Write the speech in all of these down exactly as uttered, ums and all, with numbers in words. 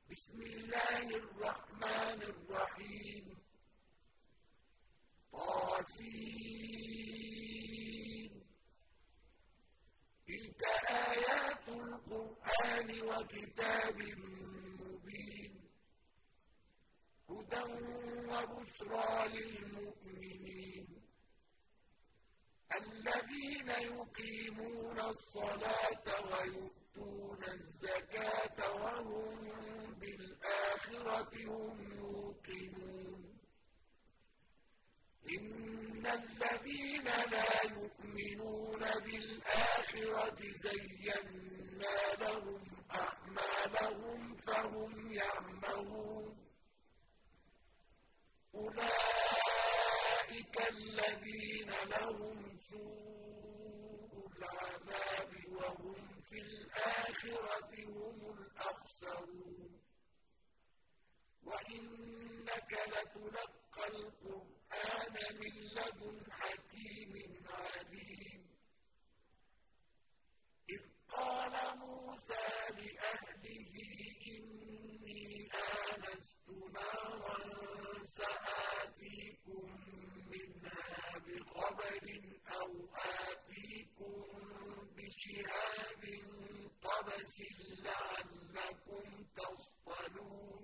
بسم الله الرحمن الرحيم طاسين تلك آيات القرآن وكتاب مبين هدى وبشرى للمؤمنين الذين يقيمون الصلاة ويؤتون الزكاة وهم بالآخرة هم يوقنون إن الذين لا يؤمنون بالآخرة زينا لهم أعمالهم فهم يعمهون أولئك الذين لهم سوء العذاب وهم في الآخرة هم الأخسرون وإنك لتلقى القرآن من لدن حكيم عليم إذ قال موسى لأهله إني آنست نارا سآتيكم منها بخبر أو آتيكم بشهاب قبس لعلكم تصطلون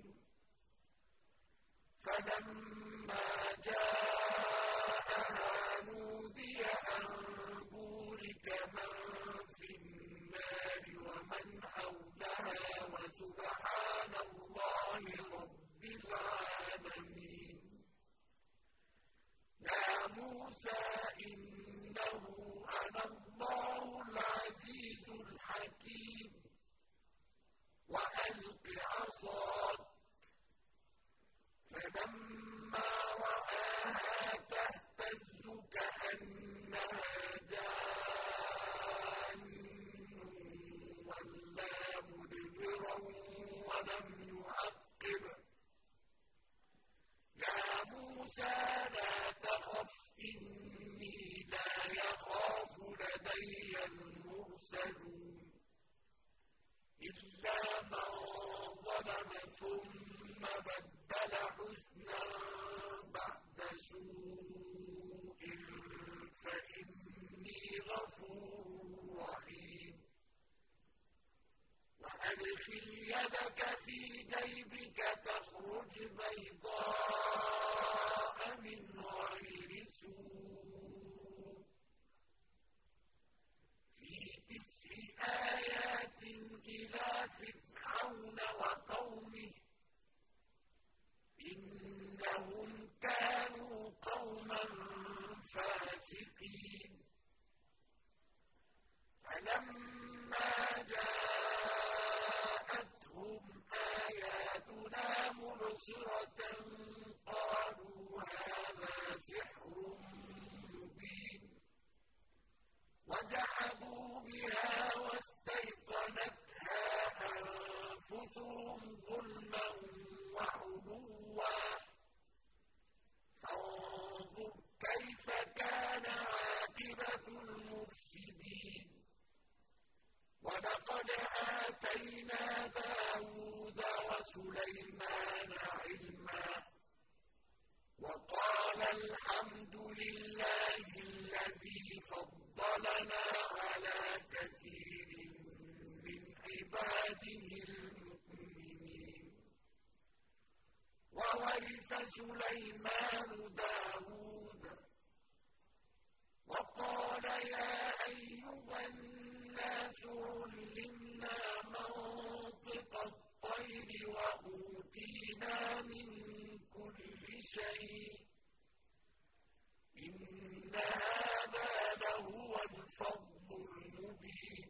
فلما جاءها نودي أن بورك من في النار ومن حولها وسبحان الله رب العالمين يا موسى إنه أنا الله العزيز الحكيم وألق عصاك فلما رآها تهتز كأنها جان ولا مدبرا ولم يعقب يا موسى لا تخف إني لا يخاف لدي المرسلون إلا من ظلم ثم بدل حسنا بعد سوء فإني غفور رحيم وأدخل يدك في جيبك تخرج بيضاء من غير سوء في تسع آيات إلى فرعون وقومه إنهم كانوا قوما فاسقين فلما جاءتهم آياتنا مبصرة قالوا هذا سحر مبين وجحدوا بها واستيقنتها أنفسهم ظلما وعلوا فانظر كيف كان عاقبة المفسدين ولقد آتينا داود وسليمان علما وقال الحمد لله الذي فضلنا على كثير من عباده المؤمنين وورث سليمان داود وقال يا أيها الناس علمنا منطق الطير وأوتينا من كل شيء إن هذا لهو الفضل المبين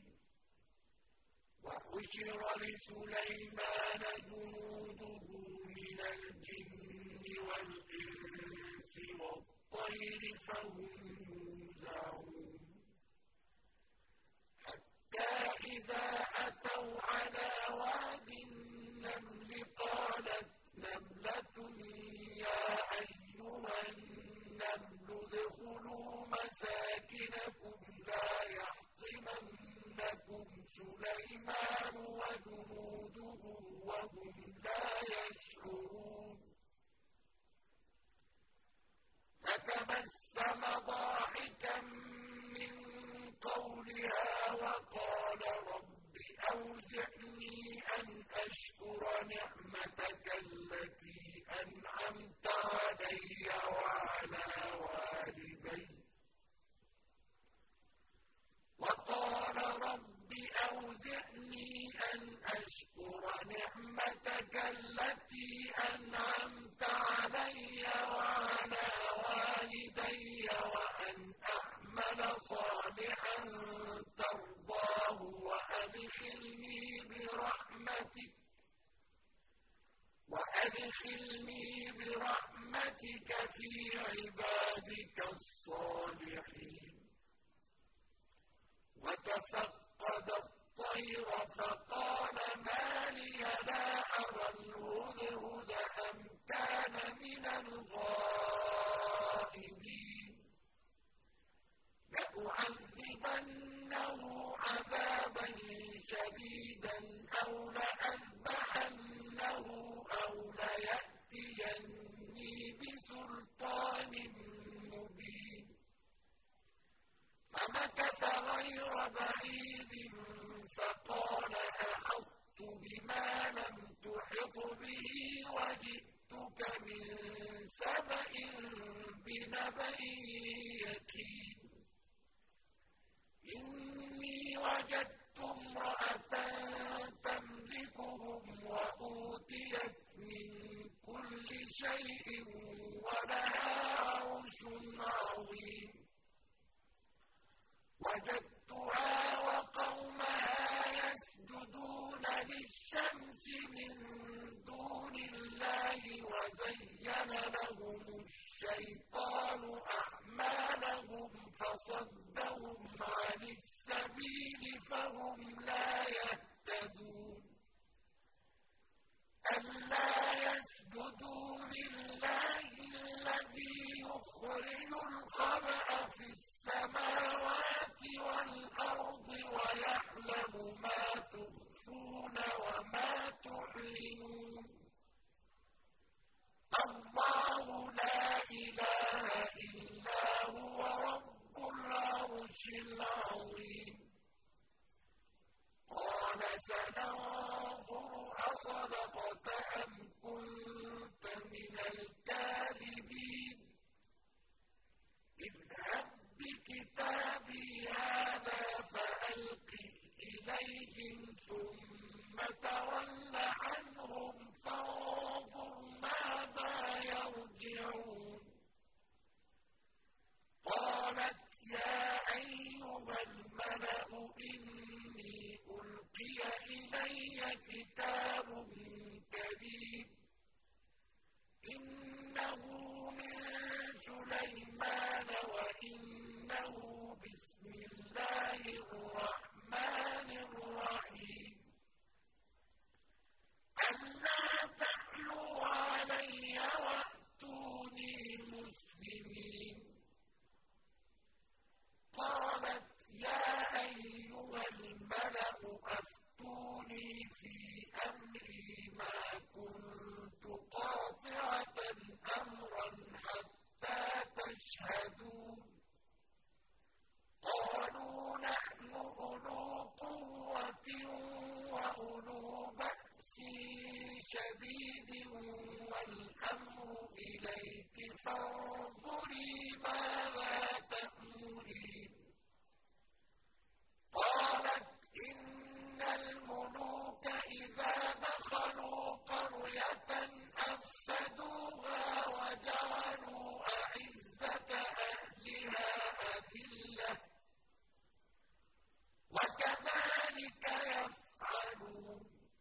وحشر لسليمان جنوده من الجن والإنس والطير فهم يوزعون حتى إذا أتوا على واد النمل قالت نملة يا أيها النمل ادخلوا مساكنكم لا يحطمنكم سليمان وجنوده وهم لا أشكر نعمتك التي أنعمت علي وعلى والدي. وقال رب أوزعني أن أشكر نعمتك التي أنعمت علي وعلى والدي وأن أعمل صالحا ترضاه وأدخلني برحمتك وأدخلني برحمتك في عبادك الصالحين. وتفقد الطير فقال ما لي لا أرى الهدهد أم كان من الغائبين. لأعذبنه عذابا شديدا أو لأذبحنه أو ليأتيني بسلطان مبين. فمكث غير بعيد فقال أحطت بما لم تحط به وجئتك من سبأ بنبأ يقين. إني وجدت امرأة تملكهم وأوتيت من كل شيء ولها عرش عظيم. وجدتها وقومها يسجدون للشمس من دون الله وزين لهم الشيطان أعمالهم فصدهم عن السبيل فهم لا يهتدون. ألا يسجدوا لله الذي يخرج الخبأ في السماوات والأرض ويعلم ما تخفون وما تعلنون. الله لا إله إلا هو رب العرش العظيم. قال سننظر أصدقت أم كنت من الكاذبين. اذهب بكتابي هذا فألقه إليهم ثم تول عنهم فانظر ماذا يرجعون. قالت يا أيها الملأ إني ألقي إلي كتاب كريم إنه من سليمان وإنه بسم الله الرحمن الرحيم. ألا تعلوا علي وأتوني مسلمين. قالت يا أيها الملأ أفتوني في أمري ما كنت قاطعة أمرا حتى تشهدون. قالوا نحن أولو قوة وأولو بأس شديد والأمر إليك فانظري ماذا تأمرين. قالت إن الملوك إذا دخلوا قرية أفسدوها وجعلوا أعزة أهلها أذلة وكذلك يفعلون.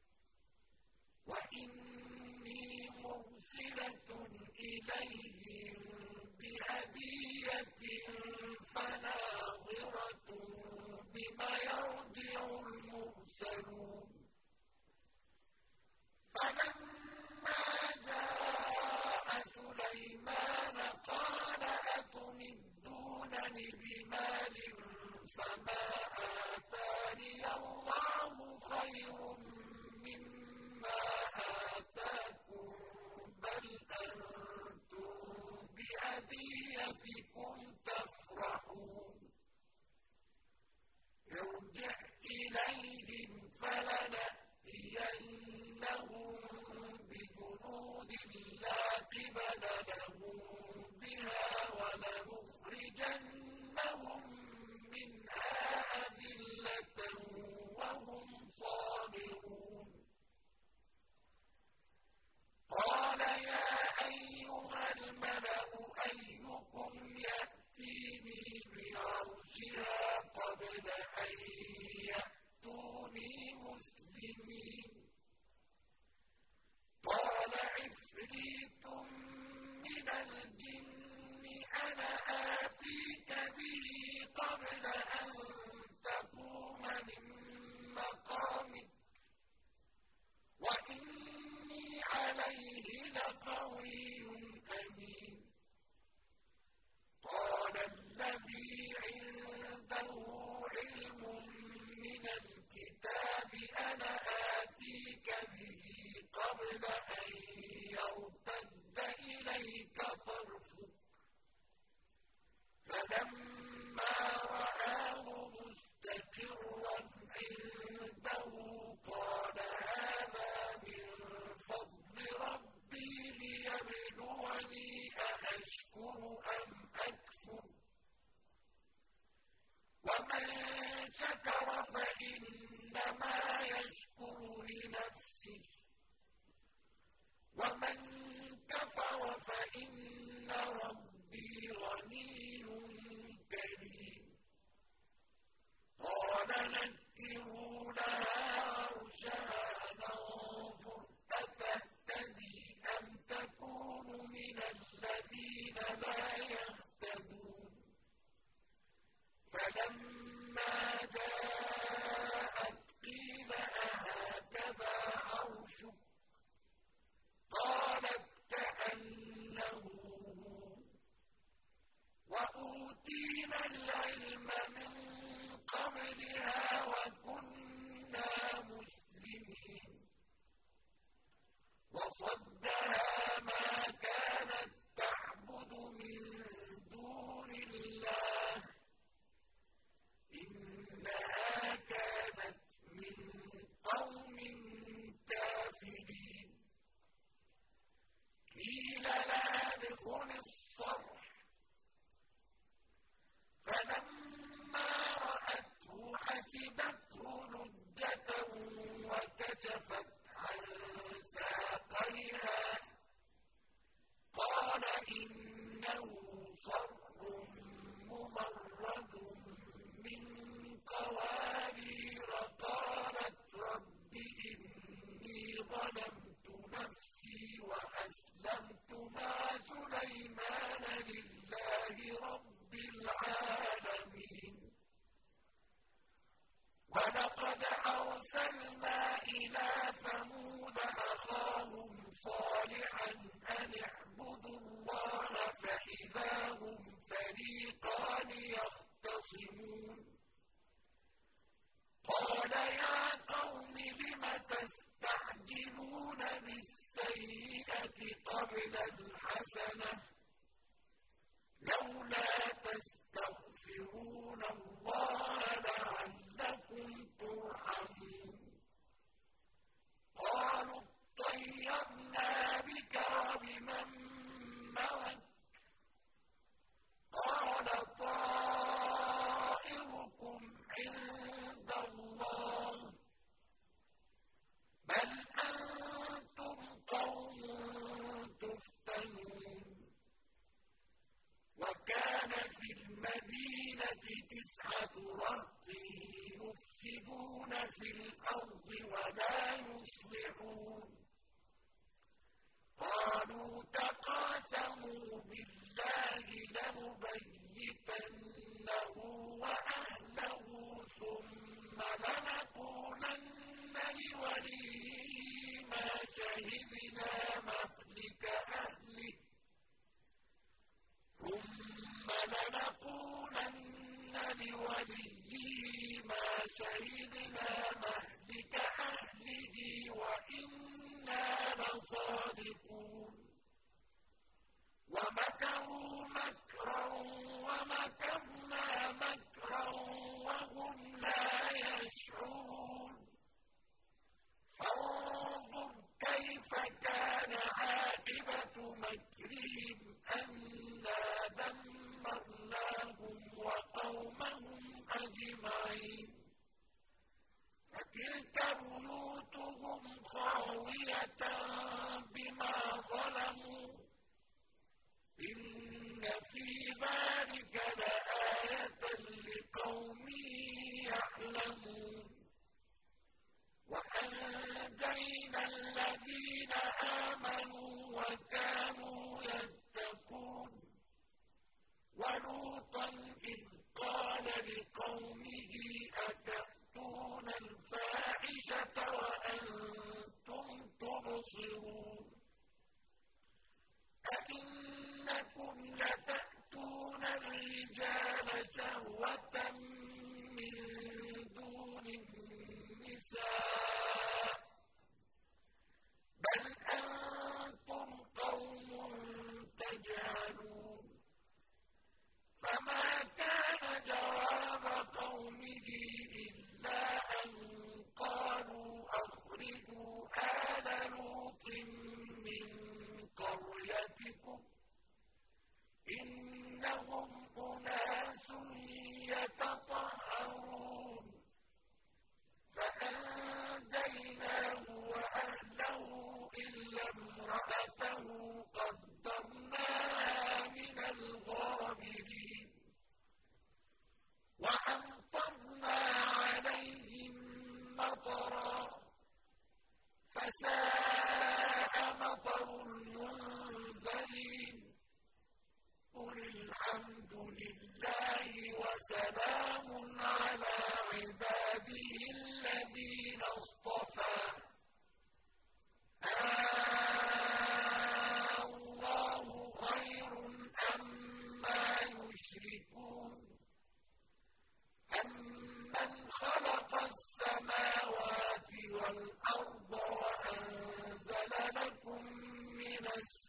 وإني مرسلة إليهم بهدية فناظرة بما يرجع المرسلون. فلما جاء سليمان قال أتمدونني بمال فما آتاني الله خير مما آتاكم بل أنتم بهديتكم تفرحون. ارجع إليهم عفريت من الجن أنا آتيك به قبل أن تقوم من مقامك وإني عليه لقوي أمين. قال الذي عنده علم من الكتاب أنا آتيك به قبل أن يرتد إليك طرفك فلما رآه مستقرا عنده قال هذا من فضل ربي ليبلوني أأشكر أم أكفر ومن شكر فإنما يشكر لنفسه ومن كفر فإن ربي غني كريم. قال نكروا لها عرشها ننظر أتهتدي أم تكون من الذين لا يهتدون. فلما جاءت قيل أهكذا عرشك قالت كأنه هو وأوتينا العلم من قبلها وكنا مسلمين. وصدها ما كانت تعبد من دون الله إنها كانت من قوم كافرين. قيل لها ادخل الصرح فلما رأته حسبته لجة وكشفت عن ساقيها قال إنه صرح ممرد من قوارير. قالت رب إني ظلمت نفسي وأسلمت مع سليمان لله رب العالمين. ولقد أرسلنا إلى ثمود أخاهم صالحا أن اعبدوا الله فإذا هم فريقان يختصمون. قال يا قوم لم تستعجلون بالسيئة قبل الحسنة لولا تستغفرون الله لعلكم ترحمون. قالوا اطيرنا بك وبمن معك قال طائركم عند الله بل أنتم قوم تفتنون. وكان في المدينة تسعة رهط يفسدون في الأرض ولا يصلحون. قالوا تقاسموا بالله لنبيتنه وأهله ثم لنقولن لوليه ما شهدنا مهلك أهله ثم لنقولن لوليه ما شهدنا مهلك أهله وإنا لصادقون. ومكروا مكرا ومكرنا مكرا وهم لا يشعرون. فانظر كيف كان عاقبة مكرهم أنا دمرناهم وقومهم أجمعين. فتلك بيوتهم خاوية بما ظلموا إن في ذلك لآية لقوم يعلمون. وأنجينا الذين آمنوا وكانوا يتقون ولوطا إذ قال لقومه أتأتون الفاحشة وأنتم تبصرون أئنكم لتأتون الرجال شهوة من دون النساء بل أنتم قوم تجهلون فما كان جواب قومه إلا أن قالوا أخرجوا آل لوط من قريتكم إنهم أناس يتطهرون فأنجيناه وأهله إلا امرأته قدرناها من الغابرين وأمطرنا عليهم مطرا فساء مطر المنذرين قل الحمد لله وسلام على عباده الذين اصطفى الله خير أما يشركون أمن خلق السماوات والأرض وأنزل لكم من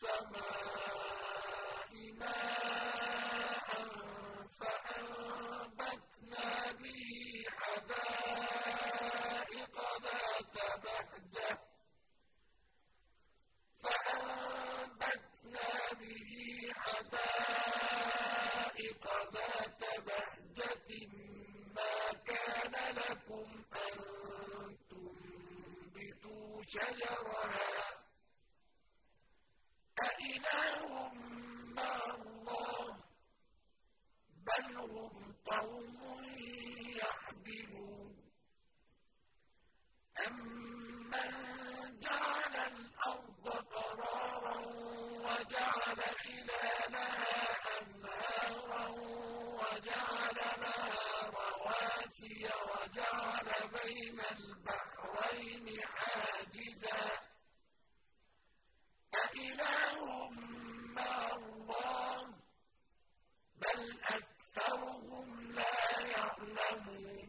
السماء ماء فأنبتنا به حدائق ذات بهجة فأنبتنا به حدائق ذات بهجة ما كان لكم أن تنبتوا شجرها أإله مع الله بل هم قوم يعدلون أمن جعل الأرض قرارا وجعل خلالها أنهارا وجعل لها رواسي وجعل بين البحرين حاجزا أإله مع الله بل أكثرهم لا يعلمون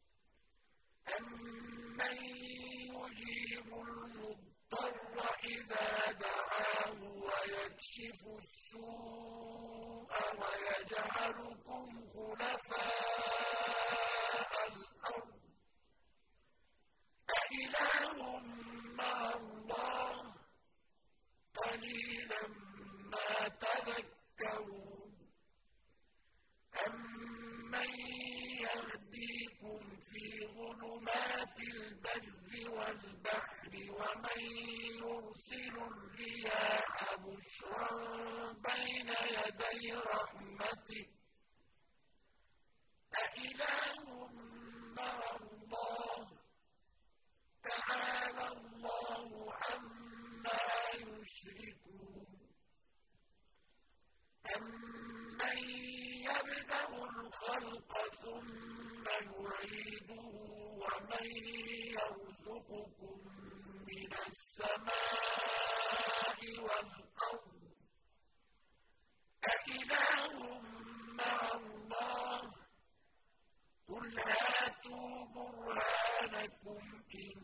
أمن يجيب المضطر إذا دعاه ويكشف السوء ويجعلكم خلفاء الأرض أإله مع الله قليلا ما تذكرون أمن يهديكم في ظلمات البر والبحر ومن يرسل الرياح بشرا بين يدي رحمته أإله مع الله تعالى الله عما يشركون أمن يبدأ الخلق ثم يعيده ومن يرزقكم من السماء والأرض أإله مع الله قل هاتوا برهانكم إن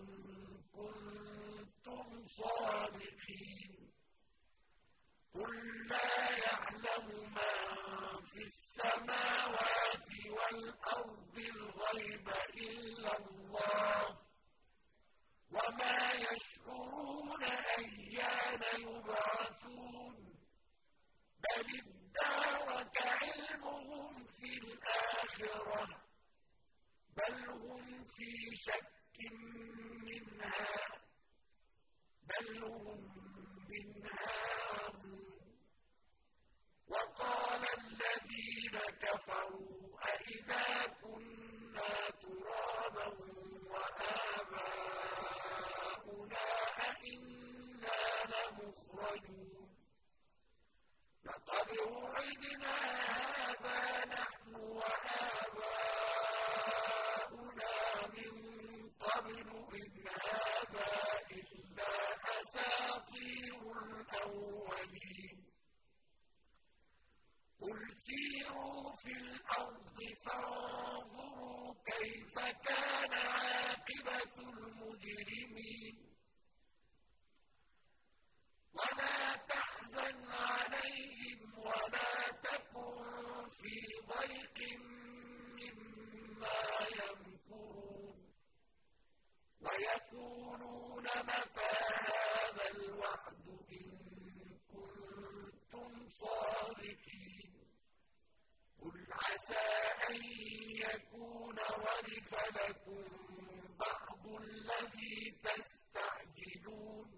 كنتم صادقين قل لا يعلم من في السماوات والأرض الغيب إلا الله وما يشعرون أيان يبعثون بل ادارك علمهم في الآخرة بل هم في شك منها بل هم منها عمون وقال الذين كفروا أئذا كنا ترابا وآباؤنا أئنا لمخرجون لقد وعدنا هذا نحن وآباؤنا من قبل إن هذا إلا أساطير الأولين قل سيروا في الأرض فانظروا كيف كان عاقبة المجرمين ولا تحزن عليهم ولا تكن في ضيق مما يمكرون ويقولون متى هذا الوعد إن كنتم صادقين قل عسى أن يكون ردف لكم بعض الذي تستعجلون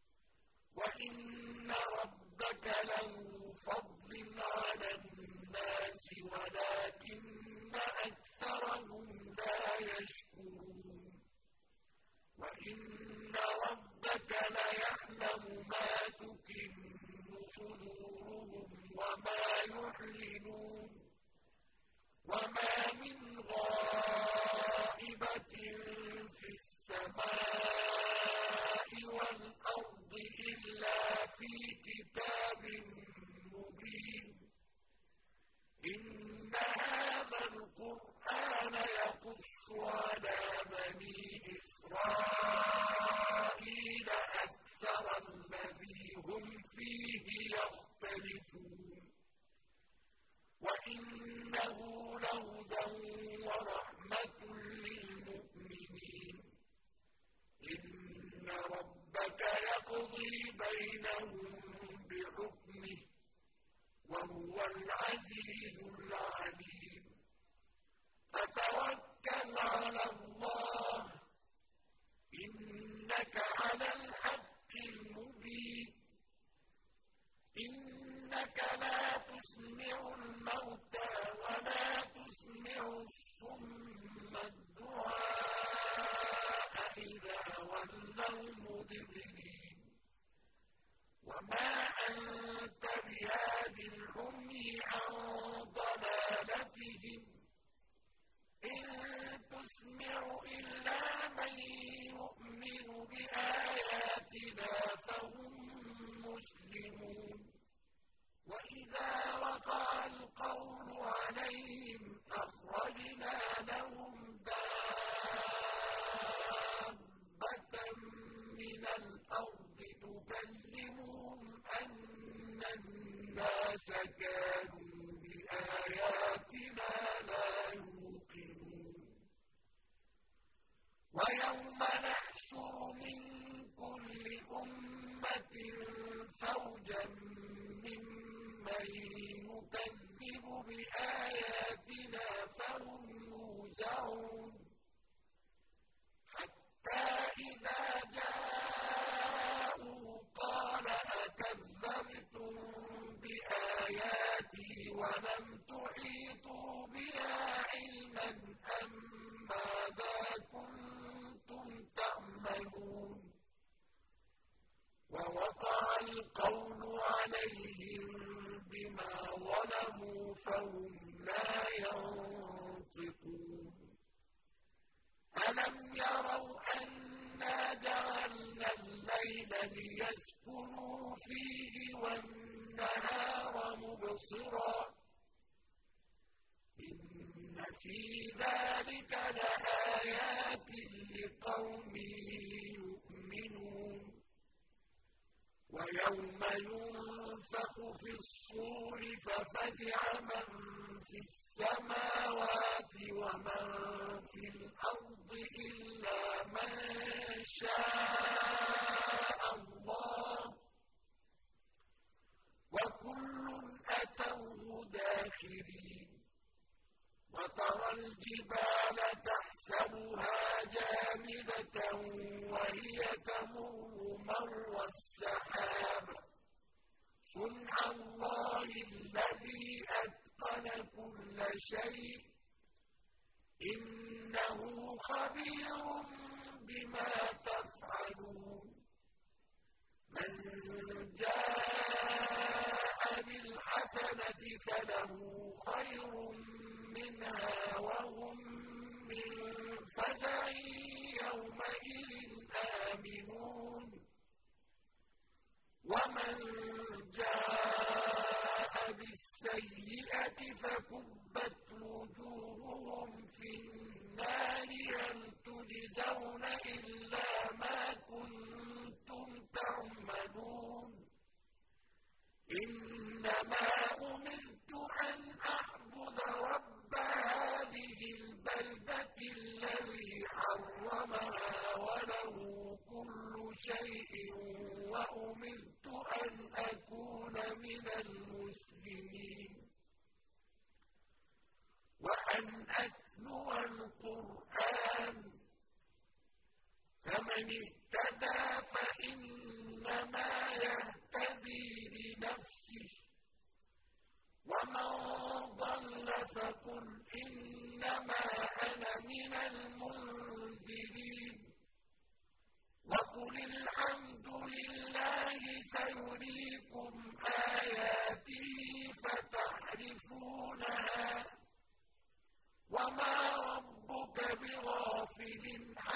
وإن ربك له فضل على الناس ولكن أكثرهم لا يشكرون وإن ربك ليعلم ما تكن صدورهم وما يعلنون وما من غائبة في السماء والأرض إلا في كتاب مبين إن هذا القرآن يقص على بني إسرائيل أكثر الذي هم فيه يختلفون وإنه لهدى ورحمة للمؤمنين إن ربك يقضي بينهم بحكمه وهو العزيز العليم فتوكل على الله إنك على الحق المبين إنك لا تسمع الموتى ولا تسمع الصم الدعاء إذا ولوا مدبرين وما أنت بهاد العمي عن ضلالتهم إن تسمع إلا من يؤمن بآياتنا فهم مسلمون وإذا وقع القول عليهم أخرجنا لهم دابة من الأرض تكلمهم أن الناس كانوا بآياتنا لا يوقنون ويوم نحشر من كل أمة فوجا ممن يكذب بآياتنا فهم يوزعون حتى إذا جاءوا قال أكذبتم بآياتي ولم تحيطوا بها علما أم ماذا كنتم تعملون ووقع القول عليهم بما ظلموا فهم لا ينطقون ألم يروا أنا جعلنا الليل ليسكنوا فيه والنهار مبصرا إن في ذلك لآيات لقوم يؤمنون ويوم ينفخ في الصور ففزع من في السماوات ومن في الأرض إلا من شاء الله وكل أتوه داخرين وترى الجبال تحسبها جامدة وهي تمر مر السحاب صنع الله الذي أتقن كل شيء إنه خبير بما تفعلون من جاء بالحق الْحَسَنَةِ فَلَهُ خَيْرٌ مِّنْهَا وَهُم مِّن فَزَعٍ يَوْمَئِذٍ آمِنُونَ وَمَن جَاءَ بِالسَّيِّئَةِ فَكُبَّتْ وُجُوهُهُمْ فِي النَّارِ هَلْ تُجْزَوْنَ إِلَّا مَا كُنتُمْ تَعْمَلُونَ إِنَّمَا أُمِرْتُ أَنْ أَعْبُدَ رَبَّ هَٰذِهِ الْبَلْدَةِ الَّذِي حَرَّمَهَا وَلَهُ كُلُّ شَيْءٍ وَأُمِرْتُ أَنْ أَكُونَ مِنَ الْمُسْلِمِينَ وَأَنْ أَتْلُوَ الْقُرْآنَ فَمَنِ اهْتَدَىٰ فَإِنَّمَا يَهْتَدِي لِنَفْسِهِ وَمَن ضَلَّ فَقُلْ إِنَّمَا أَنَا مِنَ الْمُنذِرِينَ وَقُلِ الْحَمْدُ لِلَّهِ سَيُرِيكُمْ آيَاتِهِ فَتَعْرِفُونَهَا وَمَا رَبُّكَ بِغَافِلٍ